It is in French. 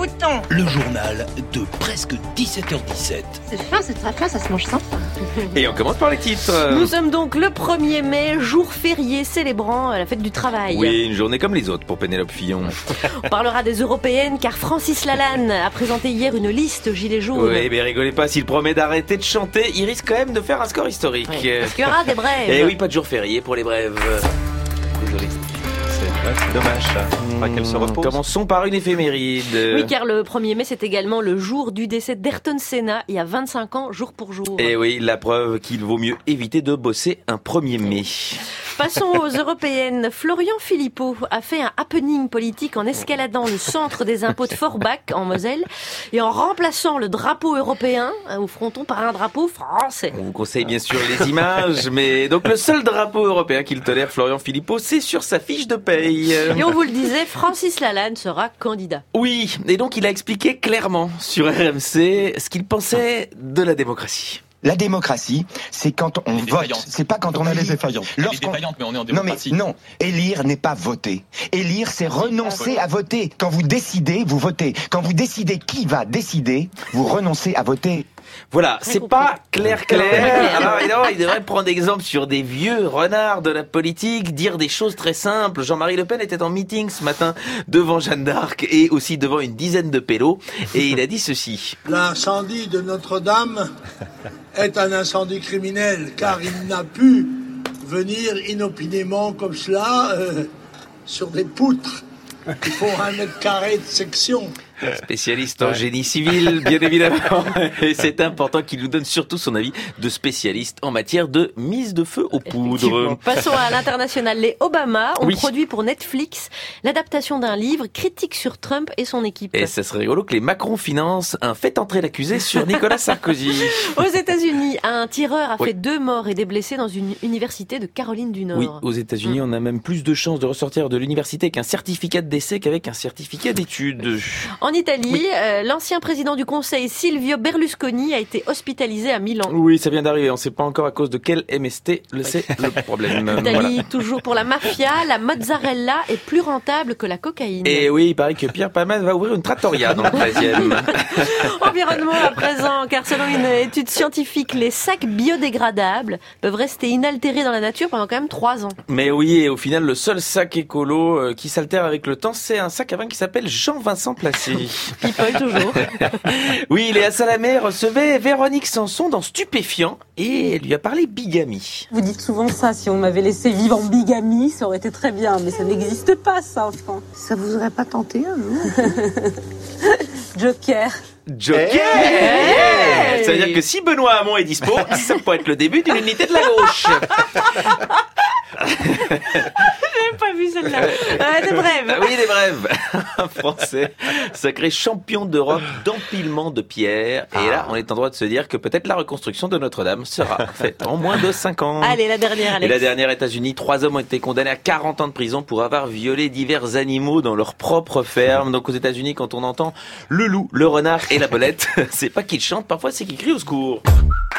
bouton. Le journal de presque 17h17. C'est très fin, ça se mange sympa. Et on commence par les titres. Nous sommes donc le 1er mai, jour férié célébrant la fête du travail. Oui, une journée comme les autres pour Pénélope Fillon. On parlera des européennes car Francis Lalanne a présenté hier une liste gilets jaunes. Oui, mais rigolez pas, s'il promet d'arrêter de chanter, il risque quand même de faire un score historique. Oui, parce qu'il y aura des brèves. Et oui, pas de jour férié pour les brèves. Désolé. C'est dommage ça. Faudra qu'elle se repose. Commençons par une éphéméride. Oui, car le 1er mai, c'est également le jour du décès d'Ayrton Senna, il y a 25 ans, jour pour jour. Et oui, la preuve qu'il vaut mieux éviter de bosser un 1er mai. Passons aux européennes. Florian Philippot a fait un happening politique en escaladant le centre des impôts de Forbach, en Moselle, et en remplaçant le drapeau européen au fronton par un drapeau français. On vous conseille bien sûr les images, mais donc le seul drapeau européen qu'il tolère, Florian Philippot, c'est sur sa fiche de paye. Et on vous le disait, Francis Lalanne sera candidat. Oui, et donc il a expliqué clairement sur RMC ce qu'il pensait de la démocratie. La démocratie, c'est quand on vote. C'est pas quand on Elle est élit. défaillante. Elle est défaillante, mais on est en démocratie. Non, élire n'est pas voter. Élire, c'est renoncer à voter. Quand vous décidez, vous votez. Quand vous décidez qui va décider, vous renoncez à voter. Voilà, Très c'est compris. pas clair. Alors évidemment, il devrait prendre exemple sur des vieux renards de la politique, dire des choses très simples. Jean-Marie Le Pen était en meeting ce matin devant Jeanne d'Arc et aussi devant une dizaine de pélos, et il a dit ceci. L'incendie de Notre-Dame est un incendie criminel, car il n'a pu venir inopinément comme cela sur des poutres qui font 1 mètre carré de section. Spécialiste en génie civil, bien évidemment. Et c'est important qu'il nous donne surtout son avis de spécialiste en matière de mise de feu aux poudres. Passons à l'international. Les Obama ont Oui. produit pour Netflix l'adaptation d'un livre critique sur Trump et son équipe. Et ça serait rigolo que les Macron financent un fait entrer l'accusé sur Nicolas Sarkozy. Aux États-Unis, un tireur a Oui. fait 2 morts et des blessés dans une université de Caroline du Nord. Oui, aux États-Unis, on a même plus de chances de ressortir de l'université avec un certificat de décès qu'avec un certificat d'études. En Italie, l'ancien président du Conseil, Silvio Berlusconi, a été hospitalisé à Milan. Oui, ça vient d'arriver. On ne sait pas encore à cause de quel MST, c'est le problème. Italie, Voilà. toujours pour la mafia, la mozzarella est plus rentable que la cocaïne. Et oui, il paraît que Pierre Palmade va ouvrir une trattoria dans le 13e. Environnement à présent, car selon une étude scientifique, les sacs biodégradables peuvent rester inaltérés dans la nature pendant quand même 3 ans. Mais oui, et au final, le seul sac écolo qui s'altère avec le temps, c'est un sac à vin qui s'appelle Jean-Vincent Placé. People toujours. Oui, Léa Salamé recevait Véronique Sanson dans Stupéfiant et elle lui a parlé bigamie. Vous dites souvent ça, si on m'avait laissé vivre en bigamie, ça aurait été très bien, mais ça n'existe pas ça en France. Ça vous aurait pas tenté un jour? Joker. Joker Hey Ça veut dire que si Benoît Hamon est dispo, ça peut être le début d'une unité de la gauche. J'ai pas vu celle-là. Des brèves. Ah oui, des brèves. Un Français sacré champion d'Europe d'empilement de pierres. Et là, on est en droit de se dire que peut-être la reconstruction de Notre-Dame sera faite en moins de 5 ans. Allez, la dernière, Et Alex. la dernière, États-Unis, 3 hommes ont été condamnés à 40 ans de prison pour avoir violé divers animaux dans leur propre ferme. Donc aux États-Unis, quand on entend le loup, le renard et la belette, c'est pas qu'ils chantent, parfois c'est qu'ils crient au secours.